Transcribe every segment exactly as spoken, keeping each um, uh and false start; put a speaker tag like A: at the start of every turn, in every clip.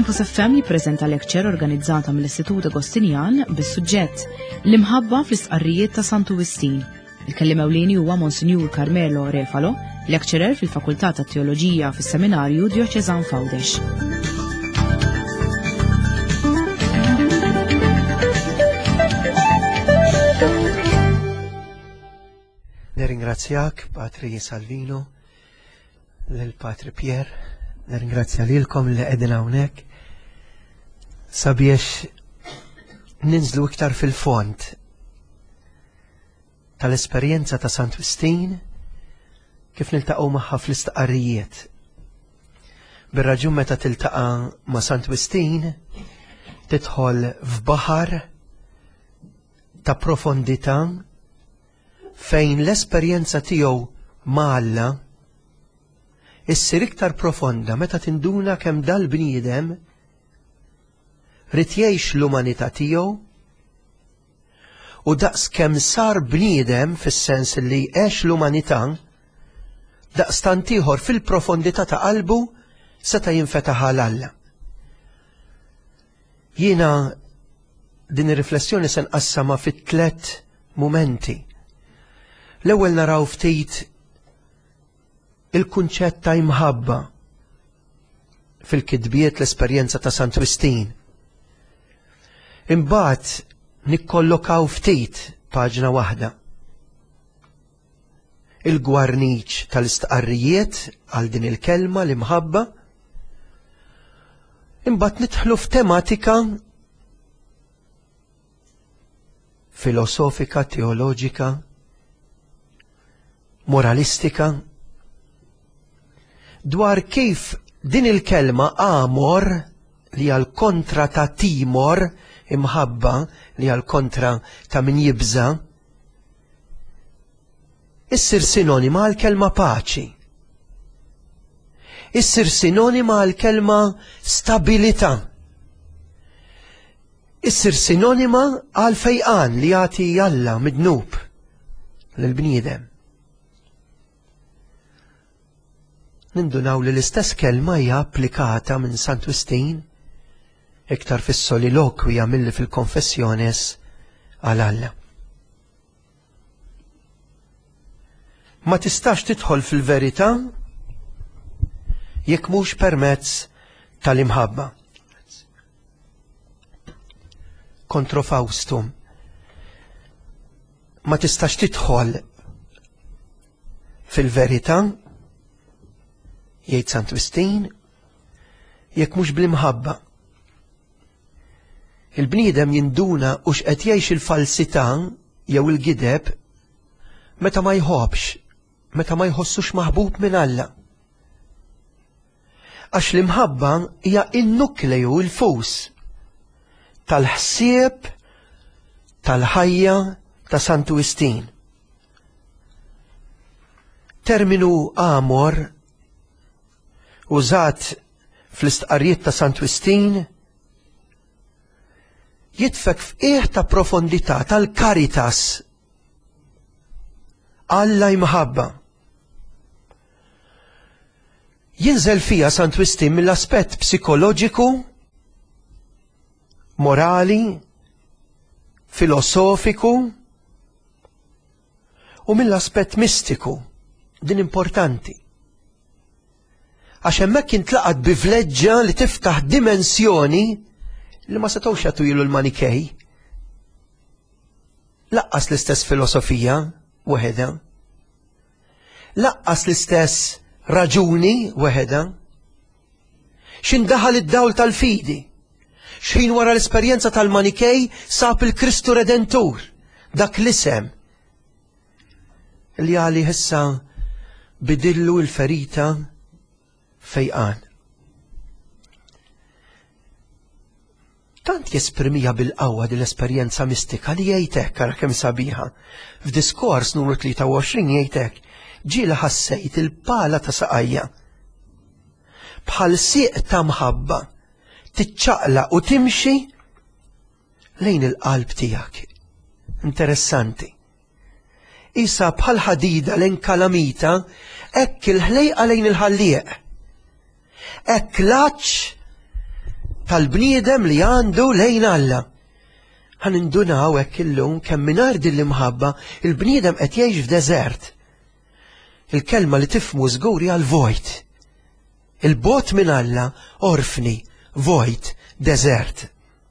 A: Focus F M jippreżenta lecture organizzata mill-Istitut Agostinjan bis-suġġett l-imħabba fl-istqarrijiet ta' Sant'Ugustin. Il-kelliem ewlieni huwa Monsinjur Carmelo Refalo, lecturer fil-Fakultà tat Teoloġija fis-Seminarju Djoċeżan Fgħawdex.
B: Nirringrazzjak, Patri Salvino, lill-Patri Pier, nirringrazzja lilkom li qegħdin hawnhekk sabiex ninżlu iktar fil-fond tal-esperjenza ta' Sant'Ugustin kif niltaqgħu magħha fl-istaqarrijiet. Bir-raġun meta tiltaqa' ma' Sant'Ugustin tidħol f'baħar ta' profondità fejn l-esperjenza tiegħu ma' Alla issir iktar profonda meta tinduna kemm dal-bniedem rid jgħix l-umanità tiegħu u daqs kemm sar bniedem fis-sens li għex l-umanità daqstant ieħor fil-profondità ta' qalbu seta' jinfetaħ għal Alla. Jiena din ir-riflessjoni se nqassamha fit tliet mumenti. L-ewwel naraw ftit il-kunċett ta' imħabba fil-kitbiet l-esperjenza ta' Sant'Ugustin. Imbagħad nikkollokaw ftit paġna waħda il-gwarniċ tal-istqarrijiet għal din il-kelma l-imħabba. Imbagħad nidħlu f'tematika filosofika, teoloġika, moralistika dwar kif din il-kelma amor li għal kontra ta' timor, imħabba li għal kontra ta' min jibża, issir sinonima għal kelma paċi. Issir sinonima għal kelma stabilità. Issir sinonima għal fejqan li jagħti Alla midnub lill-bniedem. Nindunaw li l-istess kelma hija applikata minn Sant'Ugustin iktar fis-solilokwija milli fil-konfessjones għal Alla. Ma tistax tidħol fil-verità jekk mhux permezz tal-imħabba. Kontro Faustum. Ma tistax tidħol fil-verità jgħid Sant'Ugustin jekk mhux bl-imħabba. Il-bniedem jinduna u x'qed jgħix il-falsità jew il-gideb meta ma jħobbx, meta ma jħossux maħbub minn Alla. Għax l-imħabba hija n-nukleju il-fus tal-ħsieb tal-ħajja ta' Sant'Ugustin. Terminu amor użat fl-istqarrijiet ta' Sant'Ugustin jitfek f'qiegħ ta' profondità tal-karitas Alla imħabba. Jinżel fija Sant'Ugustin mill-aspett psikoloġiku, morali, filosofiku u mill-aspett mistiku, din importanti. Għax hemmhekk intlaqat bi vleġġa li tiftaħ dimensjoni li ma setgħux jagħtu ilu l-Manikej. Laqqas l-istess filosofija weħeda. Laqqas l-istess raġuni weħeda. X'indaħal id-dawl tal-fidi. X'ħin wara l-esperjenza tal-Manikej sab il-Kristu Redentur, dak l-isem li għali issa bidillu l-ferita fejqan. Tant jesprimija bil-qawwa din l-esperjenza mistika li jgħidlek ara kemm sabiħa. F'diskors numru tlieta u għoxrin jgħidlek ġiela ħassejt il-pala ta' saqajja bħal sieq ta' mħabba tiċċaqla u timxi lejn il-qalb tiegħek. Interessanti. Isa bħal ħadida lejn kalamita hekk il-ħlejqa lejn il-ħallieq. Hekk laċċ tal-bniedem li għandu lejn Alla. Ħan indunaw hekk illum kemm mingħajr din l-imħabba il-bniedem qed jgħix f'deżert. Il-kelma li tifhmu żgur hija l-vojt. Il-bot minn Alla, orfni, vojt, deżert.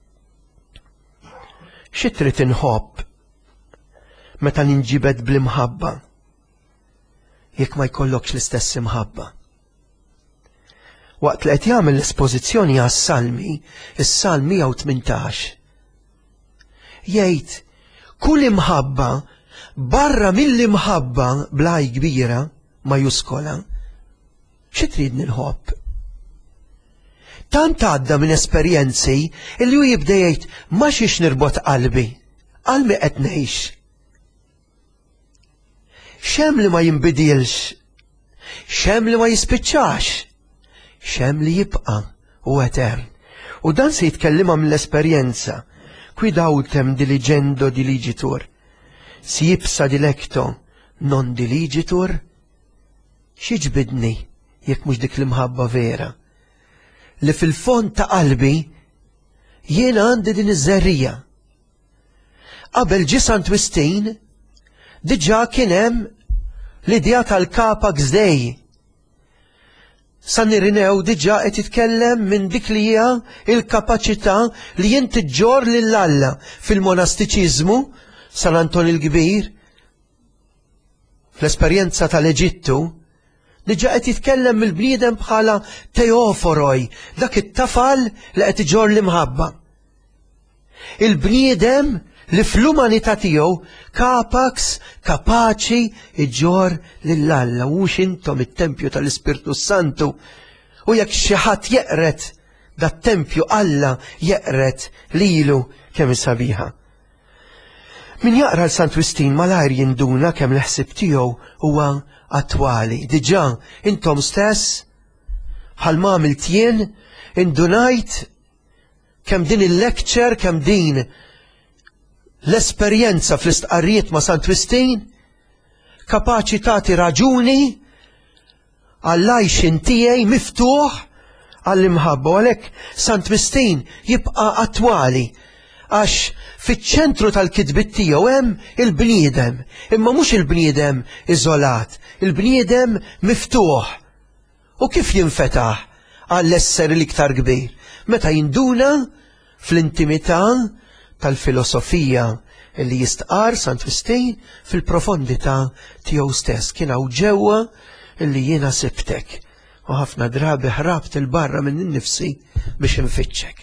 B: Xi trid inħobb meta ninġibed bl-imħabba jekk ma jkollokx l-istess imħabba? Waqt li qed jagħmel l-espożizzjoni għas-Salmi, is-Salm mija u tmintax, jgħid kull imħabba barra mill-imħabba blaj kbira majuskola, xi trid nilħobb? Tant għadda minn esperjenzi illi hu jibda jgħid ma xiex nirbot qalbi, qalbi qed ngħix. Xem li ma jinbidilx, xem li ma jispiċċax, xem li jibqa u etern. U dan se jitkellima mill-esperjenza. Quid autem diligendo diligitur, si jibsa dilecto non diligitur. Xieġbidni jekk mhux dik l-imħabba vera li fil-fond ta' qalbi jiena għandi din iż-żerrija. Qabel ġie Sant Wistin diġà kien hemm l-idea tal-Capax Dei. San Irenew diġà qed jitkellem minn dik li hija il-kapaċità li inti ġġor lil Alla fil-monastiċiżmu. San Anton il-Kbir fl-esperjenza tal-Eġittu diġà qed jitkellem mill-bniedem bħala teoforoj, dak it-tafal li qed iġor l-imħabba. Il-bniedem li fl-umanità tiegħu kapax, kapaċi iġor lill-Alla, mhux intom it-tempju tal-Ispirtu Santu. U jekk xi ħadd jeqret dat-tempju Alla jeqret lilu kemm sabiħa. Min jaqra l-Sant Wistin malajr jinduna kemm l-ħsieb tiegħu huwa attwali. Diġà intom stess bħal ma għamilt jien indunajt kemm din il-lecture, kemm din l-esperjenza fl-istqarrijiet ma' Sant Wistin kapaċi tagħti raġuni għall-għajxin tiegħi miftuħ għall-imħabba. Għalhekk Sant Wistin jibqa' attwali għax fiċ-ċentru tal-kitbit tiegħu hemm il-bniedem, imma mhux il-bniedem iżolat, il-bniedem miftuħ. U kif jinfetaħ għall-esser l-iktar kbir? Meta jinduna fl-intimità tal-filosofija li jistqar Sant Wistin fil-profondità tiegħu stess. Kien hawn ġewwa illi jiena sibtek u ħafna drabi ħrabt il-barra minn innifsi biex infittxek.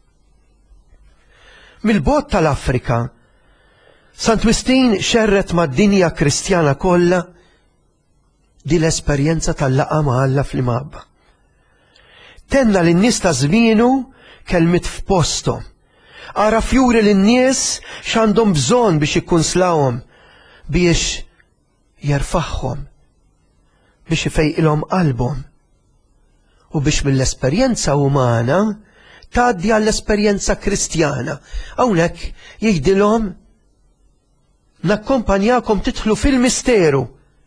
B: Mill-bot tal-Afrika, Sant Wistin xerret mad-dinja kristjana kollha di l-esperjenza tal-laqa ma' Alla fl-imħabba. Tenna lin-nies ta' żmienu kelmit f'posthom. Ara fjuri lin-nies x'għandhom bżonn biex ikkunslawhom, biex jerfaħħhom, biex ifejqilhom qalbhom u biex mill-esperjenza umana tgħaddi għall-esperjenza kristjana. Hawnhekk jgħidilhom nakkompanjakom tidħlu fil-misteru.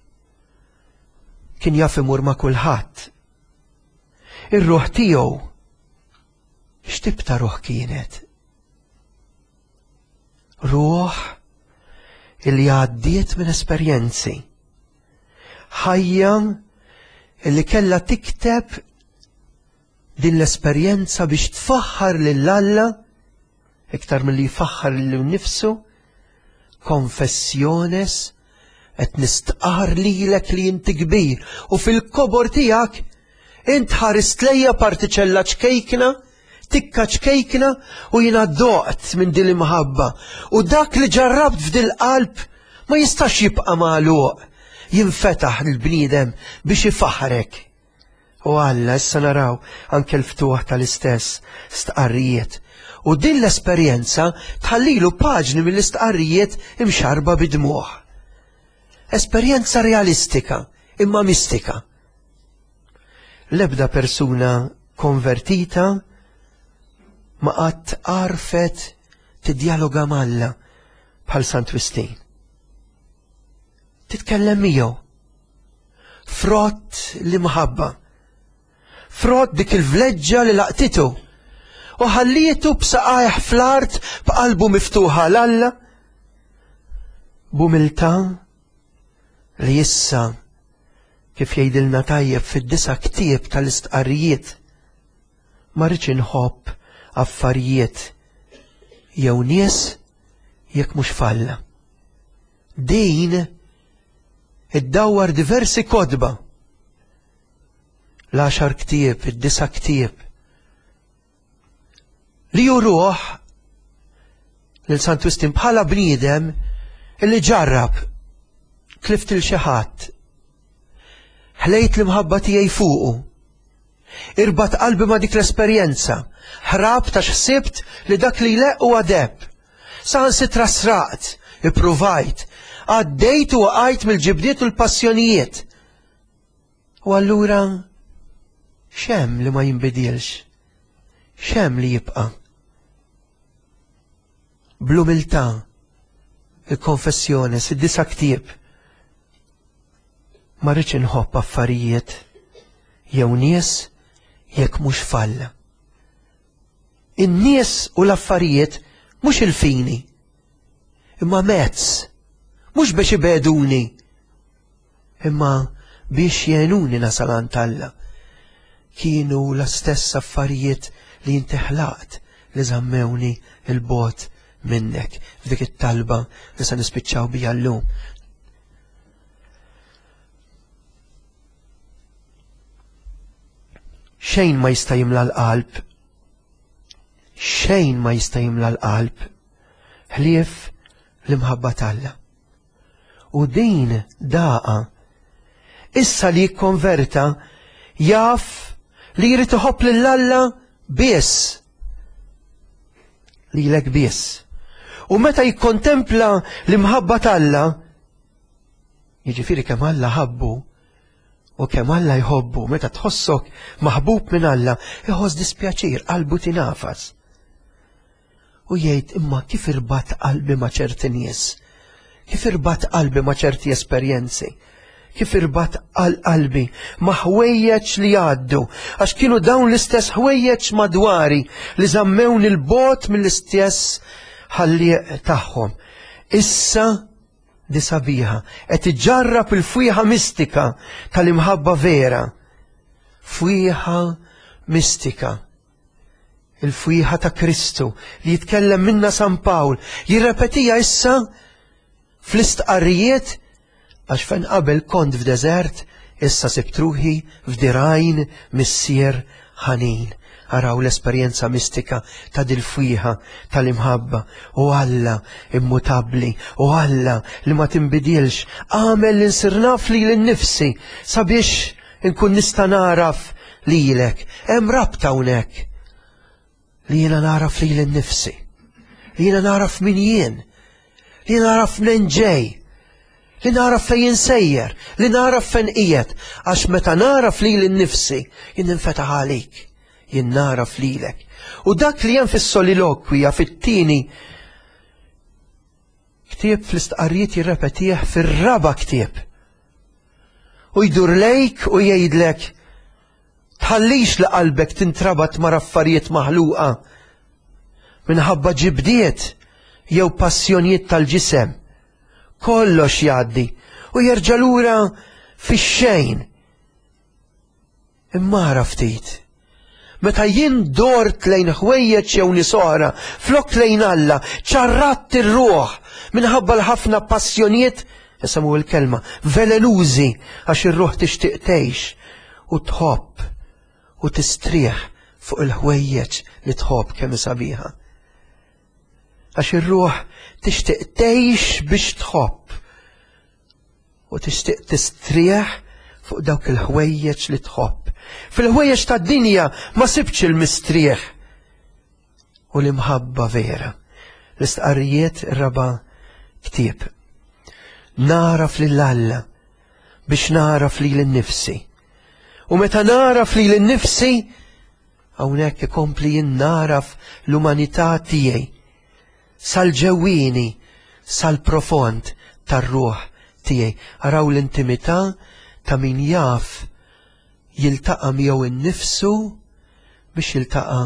B: Kien jaf imur ma' kulħadd. Ir-ruħ tiegħu x'tib ta' ruħ kienet? Ruħ illi għaddiet minn esperjenzi. Ħajja illi kellha tikteb din l-esperjenza biex tfaħħar lill-Alla iktar milli jfaħħar lil nnifsu. Confessiones qed nistqar lilek li inti kbir u fil-kobor tiegħek int ħarist lejja partiċella ċkejkna, tikka ċkejkna u jiena doqt minn din l-imħabba u dak li ġarrabt f'dil qalb ma jistax jibqa' magħluq, jinfetaħ lill-bniedem biex ifaħrek. U Alla issa naraw anke l-ftuħ tal-istess stqarrijiet. U din l-esperjenza tħallilu paġni mill-istqarrijiet imxarba bidmuħ. Esperjenza realistika, imma mistika. L-ebda persuna konvertita ma qatt għarfet tiddialoga malla bħal Sant Wistin. Titkellem miegħu. Frott li mħabba. Frott dik il-vleġġa li laqtitu u ħallietu b'saqajh fl-art b'qalbu miftuħa l-Alla b'umiltà li issa kif jgħidilna tajjeb fid-disa ktieb tal-istqarrijiet ma rridx inħobb affarijiet jew nies jekk mhux falla. Din iddawwar diversi kodba l-għaxar ktieb, id-disa ktieb li juruh lil Sant Wistin bħala bniedem illi ġarrab tlift il xi ħadd, ħlejt l-imħabba tiegħi fuqu, irbat qalbi ma' dik l-esperjenza, ħrab ta' xsibt li dak li leq u għadeb, saħansitra sraqt, ippruvajt, għaddejt u għajt mill-ġibdiet u l-passjonijiet. U allura xem li ma jinbidilx, xem li jibqa. Bl-umiltà, il-konfessjoni, id-disa ktieb, ma rridx inħobb affarijiet jew nies jekk mhux falla. In-nies u l-affarijiet mhux il-fini, imma mezz, mhux biex ibeduni, imma biex jenuni nasal għand Alla. Kienu l-istess affarijiet li inti ħlaqt li żammewni il-bot minnek f'dik it-talba li se nispiċċaw bija llum. Xejn ma jista' jimla l-qalb, xejn ma jista' jimla l-qalb ħlief l-imħabba Alla. U din daqa issa li jikkonverta jaf li jrid iħobb lill-Alla biss, lilek biss. U meta jikkontempla l-imħabba Alla, jiġifieri kemm Alla ħabbu u kemm Alla jħobbu, meta tħossok maħbub minn Alla, iħoss dispjaċir, qalbu tinafas. U jgħid imma kif irbat qalbi ma' ċerti nies, kif irbat qalbi ma' ċerti esperjenzi, kif irbat qalbi ma' ħwejjeġ li għaddu, għax kienu dawn l-istess ħwejjeġ madwari li żammewni l-bot mill-istess ħallieq tagħhom. Issa di sabiħa qed iġarrab il-fwieħa mistika tal-imħabba vera. Fwieħa mistika. Il-fwieħa ta' Kristu li jitkellem minna San Pawl jirrepetija issa fl-istqarrijiet għax fejn qabel kont f'deżert issa sibt ruħi f'dirajn missier ħanin. Araw l-esperjenza mistika ta' dil-fwieħa tal-imħabba u Alla immutabli u Alla li ma tinbidilx għamel li nsir naf li l-nifsi sabiex inkun nista' naraf lilek. Hemm rabta hawnhekk li jiena naraf li l-nifsi, li jiena naraf min jien, li naraf minn ġej, li naraf fejn sejjer, li naraf fejn qiegħed, għax meta naraf li l-nifsi jien ninfetaħ għalik. Jien naraf lilek. U dak li hemm fis-solilokwija fit-tieni ktieb fl-istqarrijiet jirrepetih fir-raba ktieb. U jdur lejk u jgħidlek tħallix li qalbek tintrabat ma' affarijiet maħluqa minħabba ġibdiet jew passjonijiet tal-ġisem. Kollox jgħaddi u jerġa' lura fix-xejn. Imma ara ftit. Meta jien dort lejn ħwejjeġ jew nies-oħra flok lejn Alla, ċarrat ir-ruħ minħabba l-ħafna passjonijiet, isemmu l-kelma, velenużi għax ir-ruħ tixtieq tgħix u tħobb u tistrieħ fuq il-ħwejjeġ li tħobb kemm sabiħa. Għax ir-ruħ tixtieq tgħix biex tħobb u tixtieq tistrieħ fuq dawk il-ħwejjeġ li tħobb. Fil-ħwejjeġ tad-dinja ma sibx il-mistrieħ u l-imħabba vera. L-istqarrijiet raba ktieb. Naraf lil Alla biex naraf li l-nifsi. U meta naraf li l-nifsi, hawnhekk ikompli jien naraf l-umanità tiegħi sal-ġewwieni, sal-profond tar-ruħ tiegħi. Araw l-intimità ta' min jaf jiltaqa' miegħu innifsu biex jiltaqa'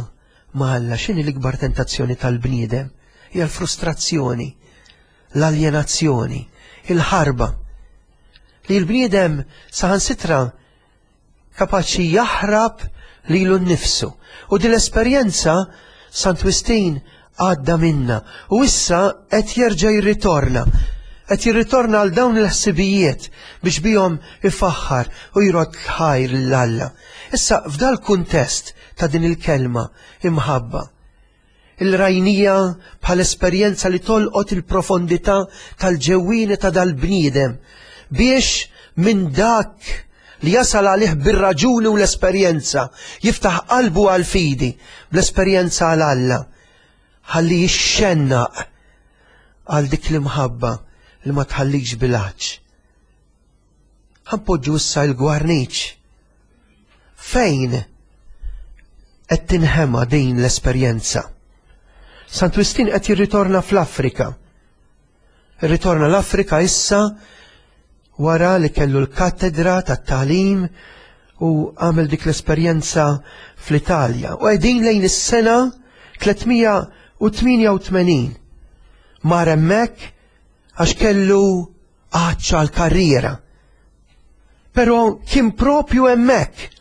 B: ma Alla x'inhi l-ikbar tentazzjoni tal-bniedem? Hija l-frustrazzjoni, l-aljenazzjoni, il-ħarba. Li l-bniedem saħansitra kapaċi jaħrab lilu nnifsu. U din l-esperjenza Sant'Wistin għadda minna u issa qed jerġa' jirritorna. Qed jirritorna għal dawn il-ħsibijiet biex bihom ifaħħar u jrod ħajr l-Alla. Issa f'dal kuntest ta' din il-kelma imħabba, il-rajnija bħal esperjenza li tolqot il-profondità tal-ġewwini ta' dal-bniedem biex minn dak li jasal għalih bir-raġuni u l-esperjenza jiftaħ qalbu għal fidi bl-esperjenza għal Alla ħalli jixxennaq għal dik l-imħabba li ma tħallikx bilaċ. Ħanpoġġu issa l-gwarniċ. Fejn qed tinħema din l-esperjenza? Sant'Wistin qed jirritorna fl-Afrika. Irritorna l-Afrika issa wara li kellu l-kattedra tat-tagħlim u għamel dik l-esperjenza fl-Italja. U qegħdin lejn is-sena tlietmija u tminja u tmenin. Mar hemmhekk għax kellu għaċċa l-karriera. Però kien propju hemmhekk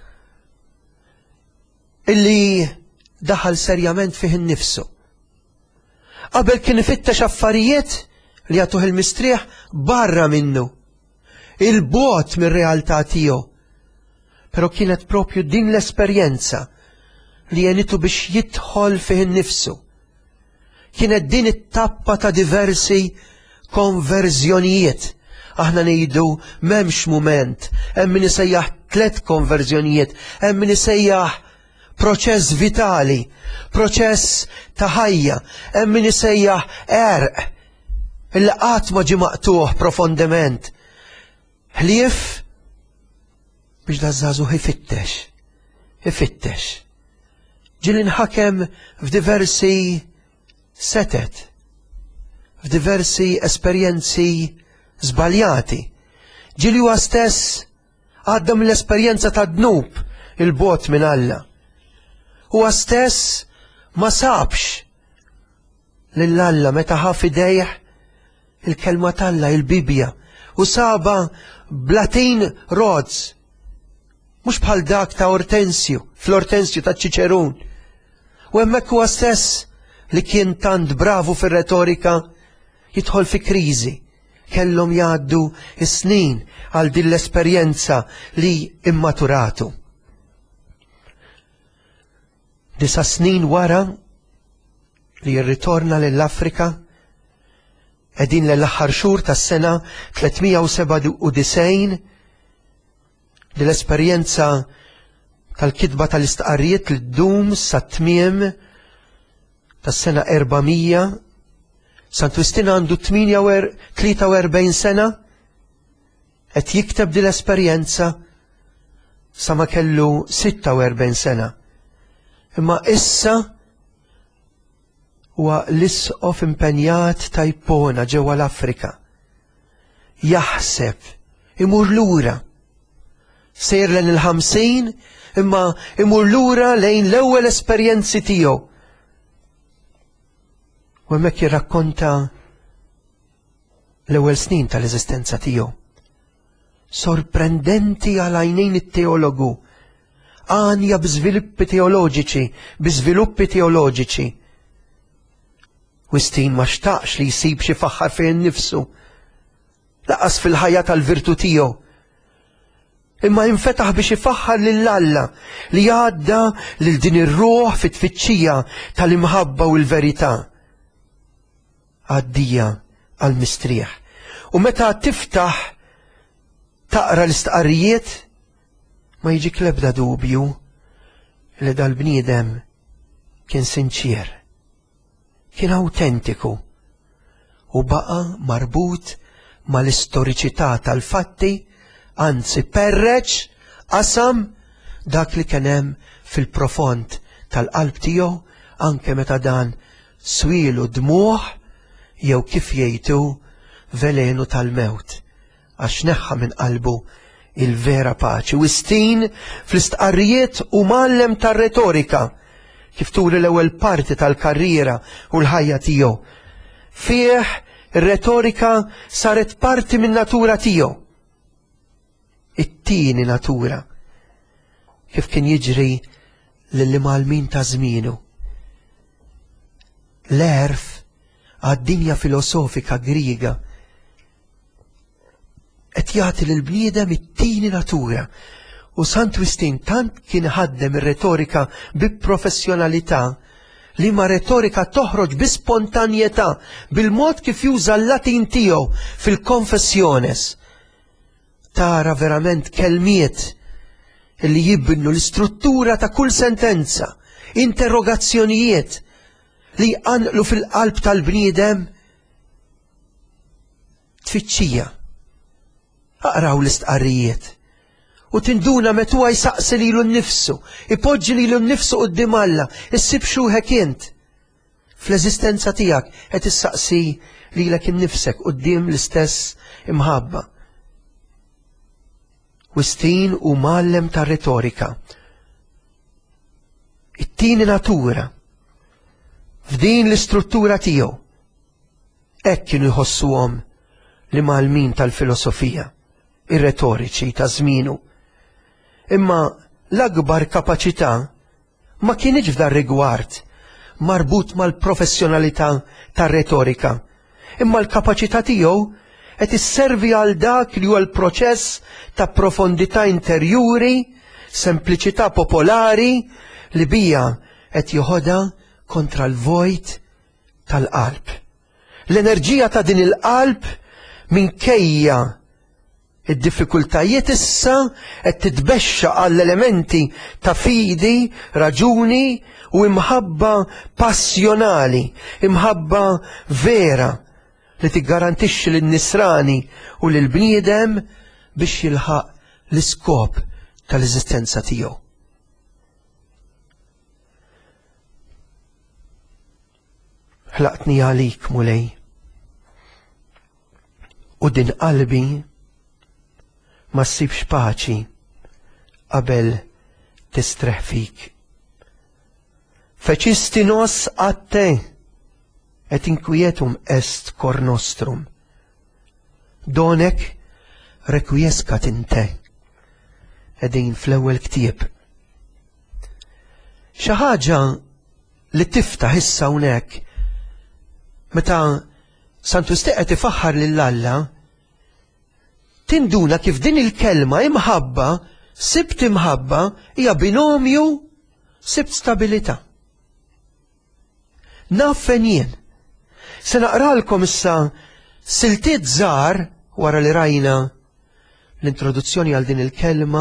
B: illi daħal serjament fih innifsu. Qabel kien ifittex affarijiet li għatuh il-mistrieħ barra minnu, il-bot mir-realtà tiegħu. Però kienet propju din l-esperjenza li jenitu biex jidħol fih innifsu. Kienet din it-tappa ta' diversi konverżjonijiet. Aħna ngħidu m'hemmx mument, hemm min isejjaħ tliet konverżjonijiet, hemm min isejjaħ proċess vitali, proċess ta' ħajja, hemm min isejjaħ erq illi qatt ma ġie maqtuh profondament. Ħlief biex da żagħżugħ ifittex, ifittex. Ġieli nħakem f'diversi setet, f'diversi esperjenzi żbaljati. Ġieli huwa stess għadda mill-esperjenza ta' dnub il-bot minn Alla. Huwa stess ma sabx lil Alla meta ħaf idejh il-kelma talla, il-Bibja, u saba blatin Rhodes, mhux bħal dak ta' Ortensju, fl-Ortensju ta' Ċiċerun. U hemmhekk huwa stess li kien tant bravu fir-retorika jidħol fi kriżi. Kellhom jgħaddu is-snin għal din l-esperjenza li immaturatu. Disa snin wara li jirritorna lill-Afrika, qegħdin l-aħħar xhur tas-sena tlietmija u seba' u disgħin, li l-esperjenza tal-kitba tal-istqarrijiet li ddum sa-tmiem tas-sena erbamija. Sant'Wistin għandu tlieta u erbgħin sena qed jikteb din l-esperjenza sa ma kellu sitta u erbgħin sena. Imma issa huwa l-isqof impenjat ta' Ipona ġewwa l-Afrika. Jaħseb, imur lura. Sejr lejn il-ħamsin, imma imur lura lejn l-ewwel esperjenzi tiegħu. U hemmhekk jirrakkonta l-ewwel snin tal-eżistenza tiegħu. Sorprendenti għal għajnejn it-teologu, għanja b'żviluppi teoloġiċi, b'żviluppi teoloġiċi. Wistin ma xtaqx li jsib xi faħħar fejn nifsu, laqas fil-ħajja tal-virtu tiegħu. Imma infetaħ biex ifaħħar lil Alla li għadda lil din ir-ruħ fit-tfittxija tal-imħabba u l-verità. Għaddija għal-mistrieħ. U meta tiftaħ taqra l-istqarrijiet ma jiġik l-ebda dubju li dal-bniedem kien sinċier, kien awtentiku u baqa marbut mal-istoriċità tal-fatti, anzi perreċ qasam dak li kien hemm fil-profond tal-qalb tiegħu anke meta dan swielu dmuħ jew kif jgħidu velenu tal-mewt għax neħħa minn qalbu il-vera paċi. Wistin fl-istqarrijiet u mallem tar-retorika kif turi l-ewwel parti tal-karriera u l-ħajja tiegħu. Fih ir-retorika saret parti min natura tiegħu. It-tieni natura kif kien jiġri lill-malmin ta' żmienu. L-erf għad-dinja filosofika Griega qed jagħti lill-bniedem it-tieni natura. U Sant'Agustin tant kien ħaddem ir-retorika bi professjonalità li ma retorika toħroġ bi spontanjetà bil-mod kif juża l-Latin tiegħu fil-Confessiones. Tara verament kelmiet li jibnu l-istruttura ta' kull sentenza, interrogazzjonijiet li jqanqlu fil-qalb tal-bniedem tfittxija. Aqraw l-istqarrijiet u tinduna metu għaj saqsi lilu nnifsu, ipoġġi lilu nnifsu qudiem Alla, issib xuħek int. Fl-eżistenza tiegħek qed issaqsi lilek innifsek quddiem l-istess imħabba. Agustin u mallem ta' retorika. It-tieni natura f'din l-istruttura tiegħu hekk kienu jħossuhom li malmin tal-filosofija, ir-retoriċi ta' żmienu. Imma l-akbar kapaċità ma kienx f'dar rigward marbut mal-professjonalità tar-retorika, imma l-kapaċità tiegħu qed isservi għal dak li huwa l-proċess ta' profondità interjuri, sempliċità popolari li bija qed joħodha kontra l-vojt tal-qalb. L-enerġija ta' din il-qalb minkejja id-diffikultajiet issa qed titbexxa għall-elementi ta' fidi, raġuni u imħabba passjonali, imħabba vera li tiggarantixxi lin-nisrani u lill-bniedem biex jilħaq l-iskop tal-eżistenza tiegħu. Ħlaqtni għalik mulej u din qalbi ma ssibx paċi qabel tistreħ fik. Feċisti nos għatte et inquietum est cor nostrum. Donek requiescat in te. Edin fl-ewwel ktieb. Xi ħaġa li tiftaħ issa hawnhekk meta Sant'Agustin qed ifaħħar lil Alla, tinduna kif din il-kelma imħabba, sibt imħabba, hija binomju sibt stabilità. Naf fejn jien. Se naqralkom issa siltiet żgħar wara li rajna l-introduzzjoni għal din il-kelma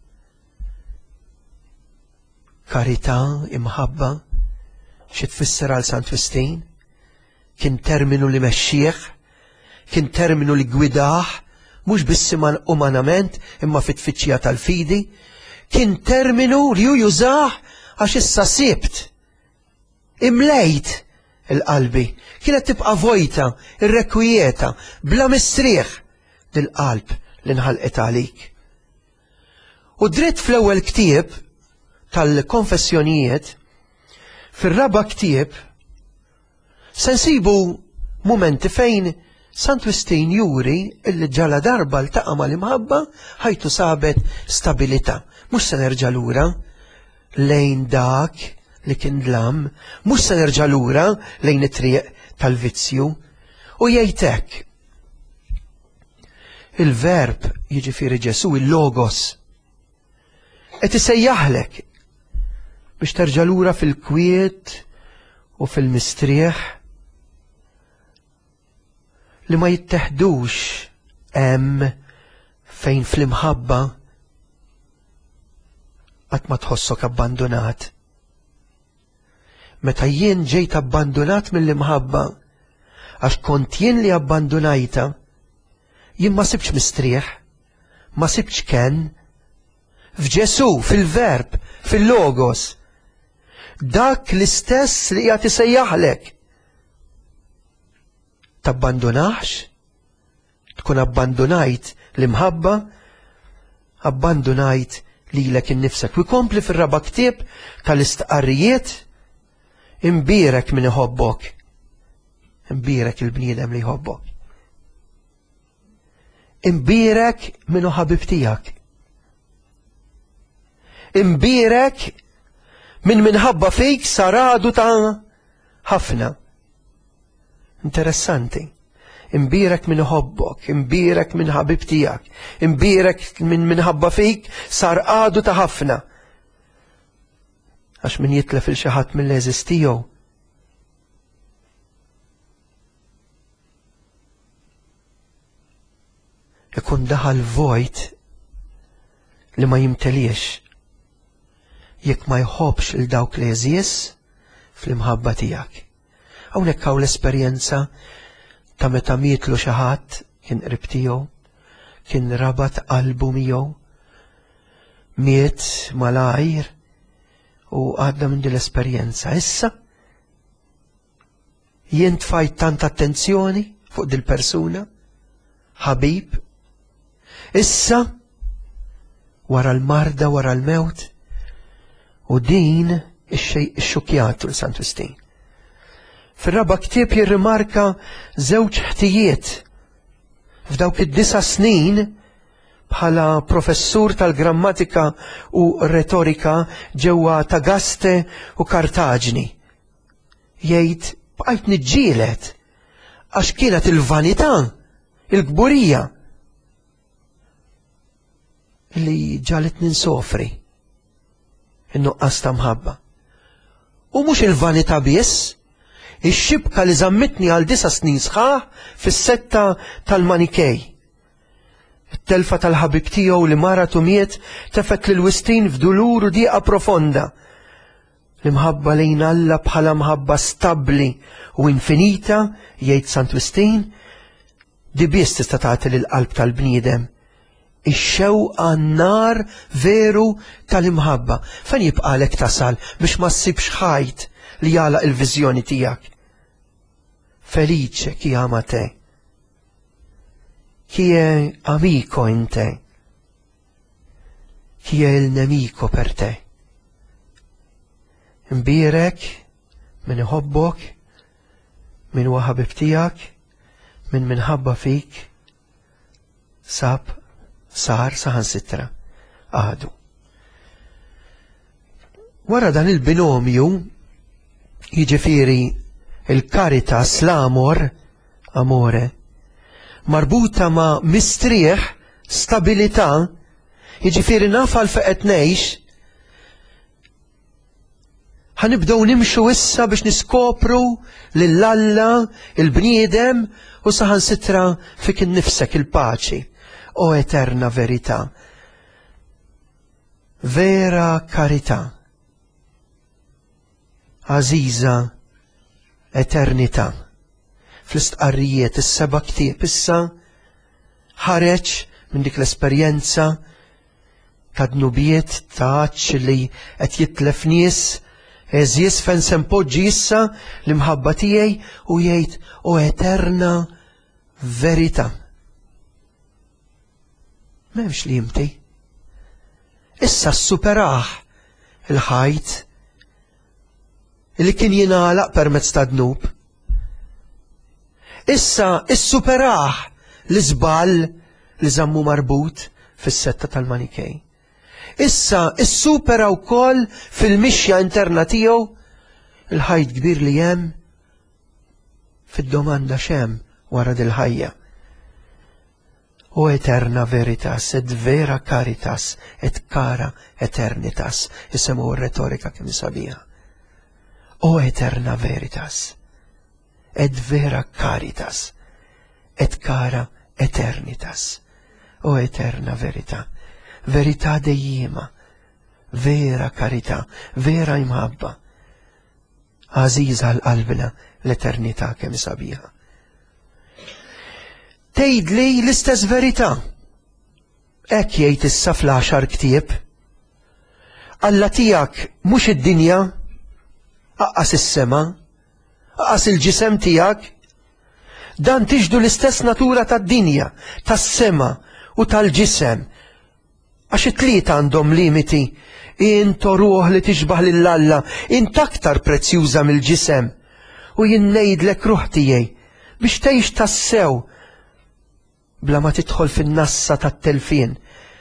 B: karità, imħabba, xi tfisser għal Sant'Agustin, kien terminu li mexxih, kien terminu li gwidah, mhux biss umanament imma fit-tfittxija tal-fidi, kien terminu li hu jużah għax issa sibt, imlejt il-qalbi, kienet tibqa' vojta, irrekwieta, bla mistrieħ dil-qalb li nħalqet għalik. U dritt fl-ewwel ktieb tal-konfessjonijiet, fir-raba' ktieb, se nsibu mumenti fejn Sant'Agustin juri illi ġala darba ltaqa' mal-imħabba ħajtu sabet stabilità. Mhux se nerġa' lura lejn dak li kien dlam, mhux se nerġa' lura lejn it-triq tal-vizzju. U jgħid hekk. Il-verb jiġifieri Ġesu, il-logos, qed isejjaħlek biex terġa' lura fil-kwiet u fil-mistrieħ li ma jitteħdux hemm fejn fl-imħabba qatt ma tħossok abbandonat. Meta jien ġejt abbandonat mill-imħabba għax kont jien li abbandonajta, jien ma sibx mistrieħ, ma sibx ken, f'Ġesu, fil-verb, fil-logos, dak l-istess li qiegħed isejjaħlek. Tabbandonax? Tkun abbandonajt l-imħabba, abbandonajt lilek innifsek. U jkompli fir-raba' ktieb tal-istqarrijiet Imbierek min iħobbok. Imbierek il-bniedem li jħobbok. Imbierek minu ħabib tijak. Imbierek min minħabba fik saradu ta' ħafna. Interessanti. Imbierek min iħobbok, imbierek min ħabib tijak, imbierek min minħabba fik sar għadu ta' ħafna. Għax min jitlef il-xaħat mill-eżistijow. Ikun daħal vojt li ma jimteliex jekk ma jħobbx il dawk li jeżies fl-imħabba tijak. Hawnhekk hawn l-esperjenza ta' meta mietlu xi ħadd kien qrib tiegħu, kien rabat qalbu miegħu, miet malajr u għadda minn din l-esperjenza. Issa jien tfajt tant attenzjoni fuq dil persuna, ħabib. Issa wara l-marda, wara l-mewt, u din ix-xukjatu l-Sant Wistin. Fir-raba' ktieb jirrimarka żewġ ħtijiet. F'dawk id-disa' snin bħala professur tal-grammatika u retorika ġewwa Tagaste u Kartaġni. Jgħid bqajt niġġieled għax kienet il-vanità, il-gburija li ġalet ninsofri in-nuqqas ta' mħabba. U mhux il-vanità biss, ix-xibka li żammitni għal disa' snin sħaħ fis-setta tal-Manikej. It-telfa tal-ħabib tiegħu li maratu miet tefet lil Wistin f'dulur u dieqa profonda. L-imħabba lejn Alla bħala mħabba stabbli u infinita, jgħid Sant Wistin, di biss tista' tagħti lill-qalb tal-bniedem ix-xewqa n-nar veru tal-imħabba. Fejn jibqalek tasal biex ma ssibx ħajt li jagħlaq il-viżjoni tiegħek? Felice chi ama te, chi è amico in te, chi è il nemico per te. Imbierek min iħobbok, min huwa ħabib tiegħek, min minħabba fik, sab sar saħansitra għadu. Wara dan il-binomju, jiġifieri il-karitas, l-amor, amore, marbuta ma' mistrieħ, stabilità, jiġifieri naf għal fejn qed ngħix, ħanibdew nimxu issa biex niskopru lil Alla, il-bniedem u saħansitra fik innifsek il-paċi. O eterna verità, vera karità, Aziza eternità. Fl-istqarrijiet is-seba' ktieb issa ħareġ minn dik l-esperjenza ta' dnubiet ta' għaċ li qed jitlef nies, eżies fejn se mpoġġi issa l-imħabba tiegħi u jgħid o eterna verità. M'hemmx li jimti. Issa ssuperaħ il-ħajt li kien jingħalaq permezz ta' dnub. Issa issuperaħ l-iżball li żammu marbut fis-setta tal-Manikej. Issa issupera wkoll fil-mixja interna tiegħu il-ħajt kbir li hemm fid-domanda x'hemm wara dil-ħajja. O eterna veritas, et vera caritas, et cara eternitas. Jisemu retorika kemm sabiħa. O eterna veritas, et vera caritas, et cara eternitas. O eterna verità, verità dejjima, vera karità, vera imħabba. Aziza l-qalbna l-eternità kemm sabiħa. Tgħidli l-istess verità. Hekk jgħid issa fl-għaxar ktieb. Alla tiegħek mhux id-dinja, aqqas is-sema, aqqas il-ġisem tiegħek. Dan tiġdu l-istess natura tad-dinja, tas-sema u tal-ġisem. Għax it-tlieta għandhom limiti. Int ruħ li tixbaħ lill-Alla, int aktar prezzjuża mill-ġisem. U jien ngħidlek ruħ tiegħi biex tgħix tassew bla ma tidħol fin-nassa tat-telfien.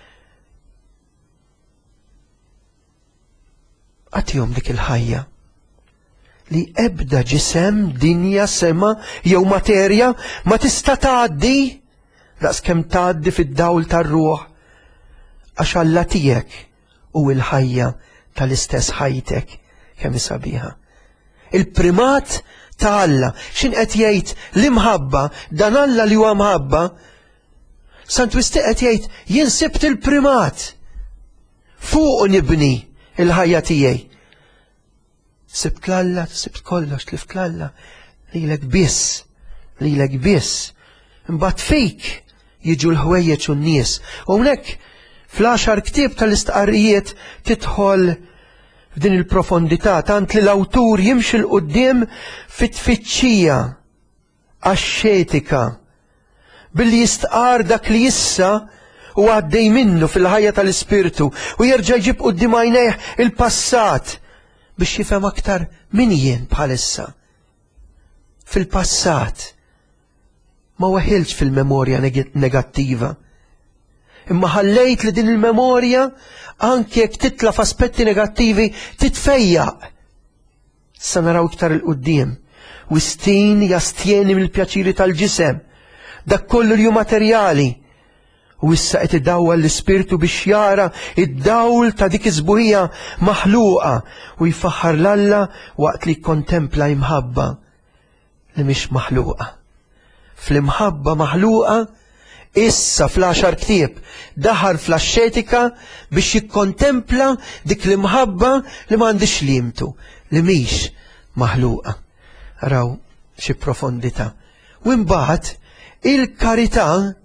B: Għatihom dik il-ħajja li ebda ġisem, dinja, sema jew materja ma tista' tgħaddi daqskemm tgħaddi fid-dawl tar-ruħ, għax Alla tiegħek u l-ħajja tal-istess ħajtek kemm sabiħa. Il-primat ta' Alla, x'in qed jgħid l-imħabba, dan Alla li huwa mħabba, Sant Wisti qed jgħid jien sibt il-primat fuq nibni il-ħajja tiegħi. Sibt l-Alla, sibt kollox, tlift l-Alla, lilek biss, lilek biss. Imbagħad fik jiġu l-ħwejjeġ u n-nies. U hawnhekk fl-għaxar ktieb tal-istqarrijiet tidħol f'din il-profondità tant li l-awtur jimxi l-qudiem fit-tfittxija għax-xetika billi jistqar dak li issa u għaddej minnu fil-ħajja tal-ispirtu u jerġa' jġib qudiem għajnejh il-passat biex jifhem aktar min jien bħalissa. Fil-passat ma waħilx fil-memorja negattiva. Imma ħallejt li din il-memorja anke jekk titla f'aspetti negattivi titfejjaq. Sa naraw iktar il-qudiem. Wistin jastjeni mill-pjaċiri tal-ġisem, dak kollu li hu materjali. U issa qed idawwa l-ispirtu biex jara id-dawl ta' dik iż-sbuħija maħluqa u jfaħħar l-Alla waqt li jkontempla imħabba li mhix maħluqa. Fl-imħabba maħluqa issa fl-għaxar ktieb daħar fl-axxetika biex jikkontempla dik l-imħabba li m'għandix limtu, li mhix maħluqa. Raw xi profondità. U imbagħad il-karità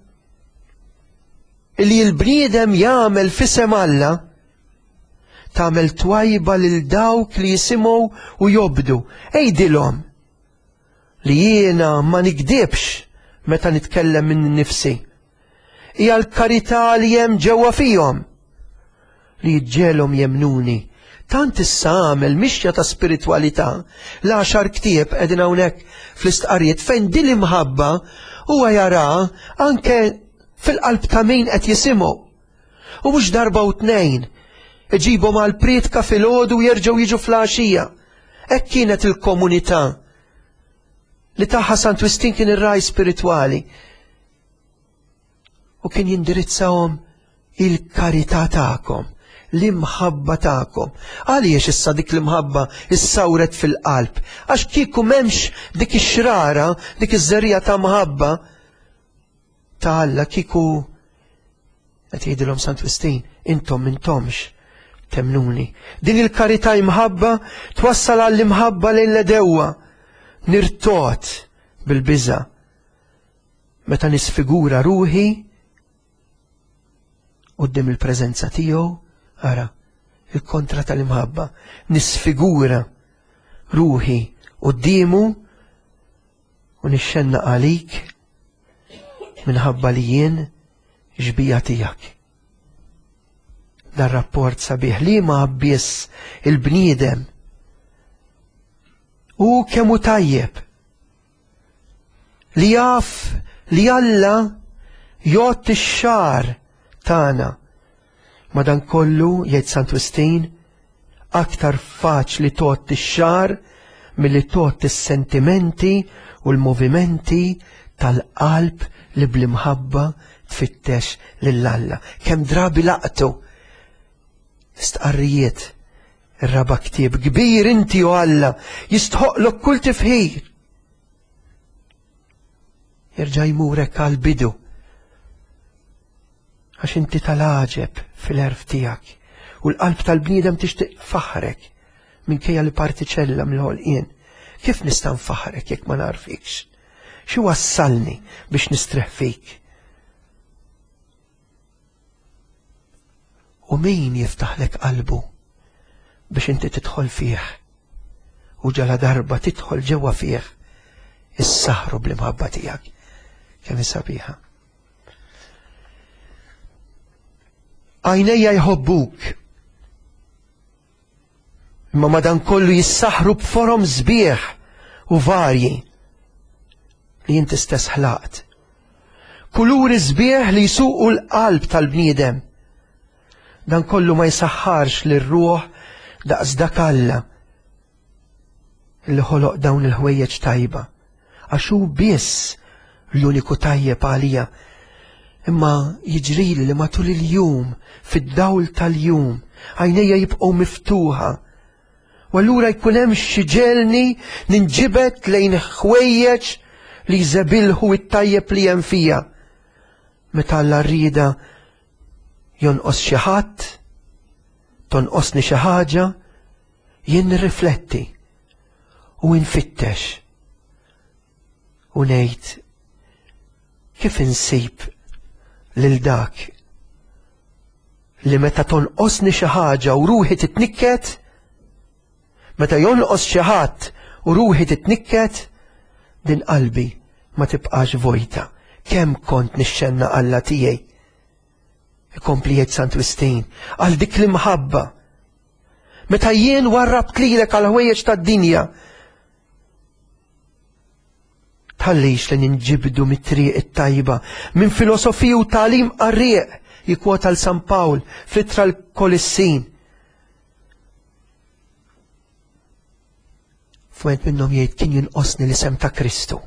B: li l-bniedem jagħmel f'isem Alla tagħmel twajba lil dawk li jisimgħu u jobdu. Ejdilhom li jiena ma nikdibx meta nitkellem minn nifsi. Hija l-karità li hemm ġewwa fihom li jiġġielhom jemnuni. Tant issa għamel mixja ta' spiritwalità l-għaxar ktieb qegħdin hawnhekk fl-istqarrijiet fejn din imħabba huwa jara anke fil-qalb ta' min qed jisimgħu. U mhux darba u tnejn iġibhom għal prietka filgħodu u jerġgħu jiġu fl-għaxija. Hekk kienet il-komunità li tagħha Sant Wistin kien ir-raj spiritwali. U kien jindirizzawhom il-karità tagħkom, l-imħabba tagħkom. Għaliex issa dik l-imħabba issawret fil-qalb? Għax kieku m'hemmx dik ix-xrara, dik iż-żerrija ta' mħabba ta' Alla, kieku qed jgħidilhom Sant Wistin, intom m'intomx temnuni. Din il-karità imħabba twassal għall-imħabba lejn l-edewwa, nirtot bil-biża. Meta nisfigura ruħi qudiem il-preżenza tiegħu, ara, il-kontra tal-imħabba, nisfigura ruħi quddiemu u nixxenna għalik minħabba li jien ġbija tiegħek. Dan rapport sabiħ li ma biss il-bniedem u kemm hu tajjeb li jaf li Alla jgħod ix-xar tagħna. Madankollu jgħid Sant Wistin aktar faċli tgħod ix-xar milli tgħod is-sentimenti u l-movimenti tal-qalb li bl-imħabba tfittex lill-Alla. Kemm drabi laqtu stqarrijiet ir-raba' ktieb kbir inti u Alla jistħoqlok kull tifħir. Jerġa' jmurek għall-bidu għax inti tal-għaġeb fil-erf tiegħek u l-qalb tal-bniedem tixtieq faħrek minkejja li partiċella mill-ħolqien. Kif nista' nfaħrek jekk ma narfikx? Xi wassalni biex nistreħ fik? U min jiftaħlek qalbu biex inti tidħol fih u ġala darba tidħol ġewwa fih is-saħru bl-imħabba tiegħek kemm sabiħa. Għajnejja jħobbuk. Imma madankollu jissaħru b'forom sbieħ u varji li inti stess ħlaqt. Kuluri sbieħ li jsuqu l-qalb tal-bniedem. Dan kollu ma jsaħħarx lir-ruħ daqs dak Alla li ħoloq dawn il-ħwejjeġ tajba. Għax hu biss l-uniku tajjeb għalija. Imma jiġrili li matul il-jum, fid-dawl tal-jum, għajnejja jibqgħu miftuħa. U allura jkun hemm xi ġelni ninġibet lejn ħwejjeġ li jżebilħu it-tajjeb li hemm fija. Meta Alla rrieda jonqos xi ħadd, tonqosni xi ħaġa, jien nirrifletti u nfittex u ngħid kif insib lil dak li meta tonqosni xi ħaġa u ruħi titnikket, meta jonqos xi ħadd u ruħi titnikket, din qalbi ma tibqax vojta. Kemm kont nixxenna Alla tiegħi. Ikompli jgħid Sant Wistin għal dik l-imħabba. Meta jien warrabt lilek għal ħwejjeġ tad-dinja, tħallix li ninġibdu mit-triq it-tajba minn filosofija u tagħlim qarrieq, jikwota l San Pawl fl-ittra l-Kolissin. F'went minnhom jgħid kien jinqosni l-isem ta' Kristu.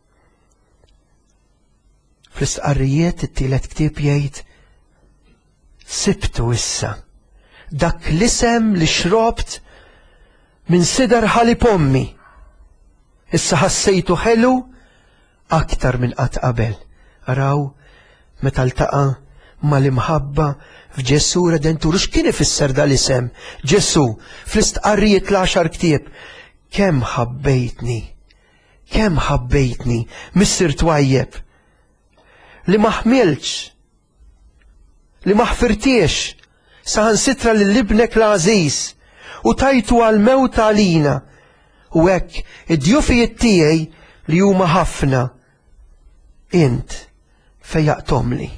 B: Fl-istqarrijiet it-tielet ktieb jgħid sibtu issa dak l-isem li xrobt minn sider ħalib ommi. Issa ħassejtu ħelu aktar minn qatt qabel. Araw meta ltaqa' mal-imħabba f'Ġesu Redentur x'kien ifisser dal-isem Ġesu fl-istqarrijiet l-għaxar ktieb. Kemm ħabbejtni, kemm ħabbejtni, missier twajjeb, li ma ħmilx, li ma ħfirtiex, saħansitra lill-ibnek l-għażiż u tajtu għal-mewt għalina, u hekk id-djufijiet tiegħi li huma ħafna int fejjaqtomli.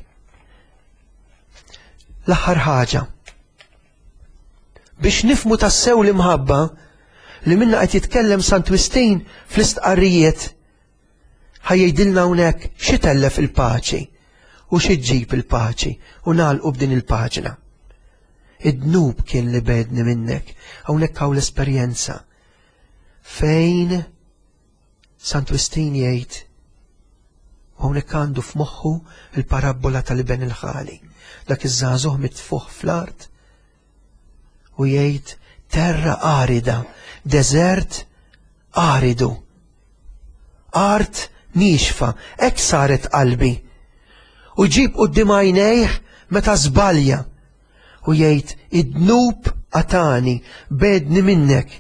B: L-aħħar ħaġa biex nifmu tassew l-imħabba li minna qed jitkellem Sant Wistin fl-istqarrijiet ħajjgħidilna hawnhekk xi tellef il-paċi u xi ġġib il-paċi u nagħlqu b'din il-paġna. Id-dnub kien li bedni minnek, hawnhekk hawn l-esperjenza fejn Sant Wistin jgħid hawnhekk għandu f'moħħu il-parabola tal-iben il-ħali, dak iż-żagħżugħ mitfuħ fl-art u jgħid terra arida, deżert aridu, art nixfa, hekk saret qalbi. U ġib quddiem għajnejh meta żbalja u jgħid id-dnub għatani bedni minnek.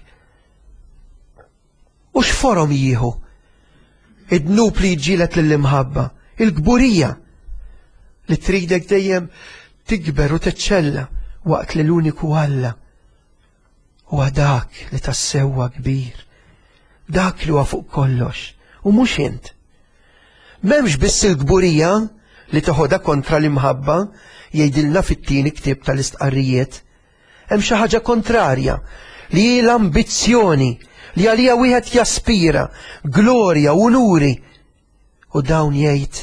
B: U x'forom jieħu? Id-dnub li jġilet lill-imħabba, il-gburija li tridek dejjem tikber u tiċċella waqt li l-uniku Alla huwa dak li tassewwa kbir, dak li huwa fuq kollox, u mhux int. M'hemmx biss il-gburija li toħodha kontra l-imħabba, jgħidilna fit-tieni ktieb tal-istqarrijiet. Hemm xi ħaġa kontrarja li hi l-ambizzjoni li għalija wieħed jaspira, glorja u nuri. U dawn jgħid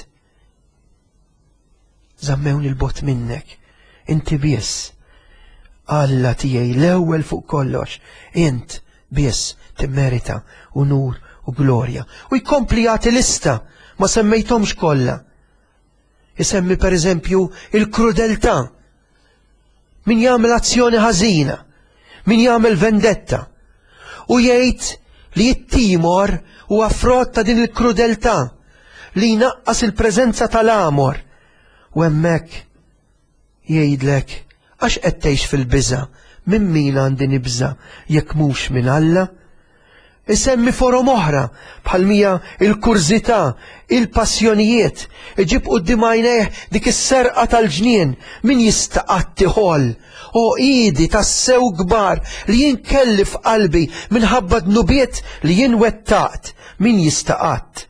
B: żammewni l-bot minnek, inti biss Alla tiegħi l-ewwel fuq kollox, int biss timmerita u nur u glorja. U jkompli jagħti lista ma semmejthomx kollha. Isemmi pereżempju il-krudeltà. Min jagħmel azzjoni ħażina, min jagħmel vendetta. U jgħid li t-timor huwa frott ta' din il-krudeltà li jnaqqas il-preżenza tal-amor. U hemmhekk jgħidlek għax qed tgħix fil-biża' minn min għandi nibża' jekk mhux minn Alla. Isemmi forom oħra bħal mija il-kurzità, il-passjonijiet, iġib quddiem għajnejh dik is-serqa tal-ġnien min jista' qatt iħoll. O idi tas-sew kbar li jien kelli f'qalbi minħabba dnubiet li jien wettaqt, min jista' qatt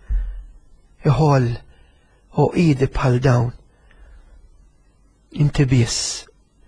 B: iħoll. O idi bħal dawn. Inti biss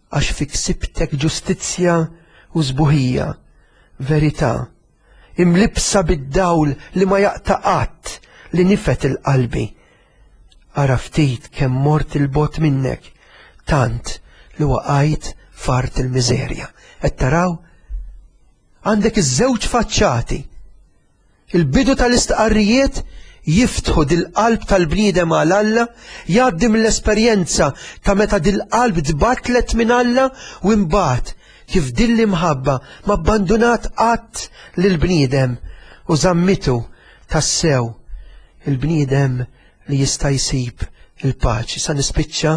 B: għax fik sibtek ġustizzja u żbuħija, verità, imlibsa bid-dawl li ma jaqtaqat li nifet il-qalbi. Ara ftit kemm mort il-bot minnek, tant li waqajt fart il-miżerja. Qed taraw? Għandek iż-żewġ faċċati. Il-bidu tal-istqarrijiet jiftħu dil-qalb tal-bniedem għal Alla, jgħaddi mill-esperjenza ta' meta dil-qalb tbatlet minn Alla u imbagħad kif din l-imħabba ma abbandunat qatt lill-bniedem u żammitu tassew il-bniedem li jista' jsib il-paċi. Sa nispiċċa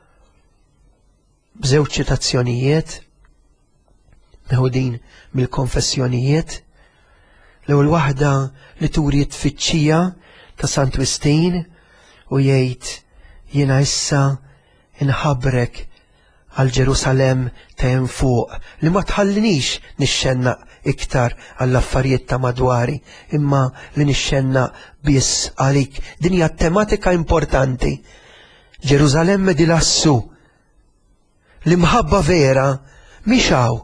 B: b'żewġ ċitazzjonijiet meħudin mill-konfessjonijiet. L-ewwel waħda li turi t-tfittxija ta' Sant Wistin u jgħid jiena issa inħabbrek għal Ġerusalem ta' hemm fuq li ma tħallinix nixxennaq iktar għall-affarijiet ta' madwari imma li nixxennaq biss għalik. Din hija tematika importanti. Ġerusalem di lassu. L-imħabba vera mhix hawn.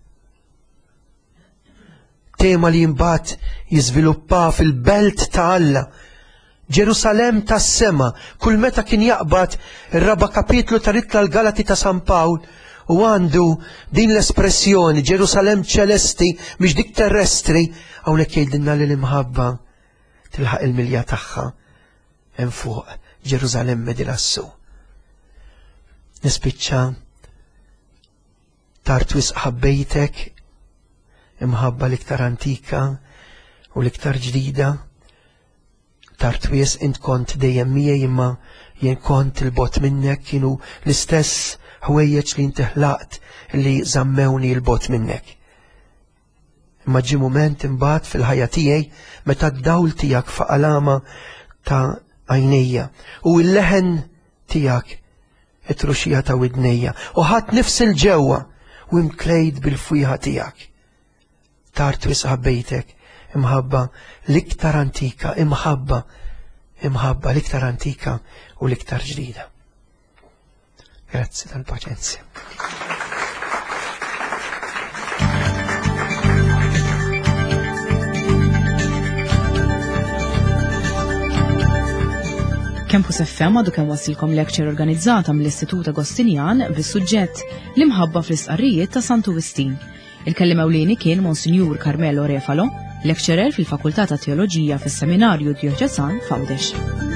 B: Tema li jimbat jiżviluppa fil-belt ta' Alla. Ġerusalem tas sema, kull meta kien jaqbad ir-raba kapitlu ta' Rittla l-Galati ta' San Pawl u għandu din l-espressjoni Ġerusalem ċelesti mhix dik terrestri, hawnhekk jgħidilna li l-imħabba tilħaq il-milja tagħha hemm fuq Ġerusalem di lassu. Nispiċċa tard wisq ħabbejtek, imħabba l-iktar antika u l-iktar ġdida. Tard wisq int kont dejjem miegħi imma jien kont il-bot minnek, kienu l-istess ħwejjeġ li inti ħlaqt li żammewni l-bot minnek. Imma ġie mument imbagħad fil-ħajja tiegħi meta d-dawl tiegħek faqalama ta' għajnejja u l-leħen tiegħek it-truxija ta' widnejja u ħadd nifsi l-ġewwa u imklejt bil-fwiħa tiegħek. Tard wisq ħabbejtek, imħabba l-iktar antika, imħabba, imħabba l-iktar antika u l-iktar ġdida. Grazzi tal-paċenzja.
A: Campus F M għadu kemm wasilkom lecture organizzata mill-Istitut Agostinjan bis-suġġett l-imħabba fl-istqarrijiet ta' Santu Wistin. Il-kellim ewlieni kien Monsinjur Carmelo Refalo, lecturer fil-Fakultà ta' Teoloġija fis-Seminarju Djoċesan f'Għawdex.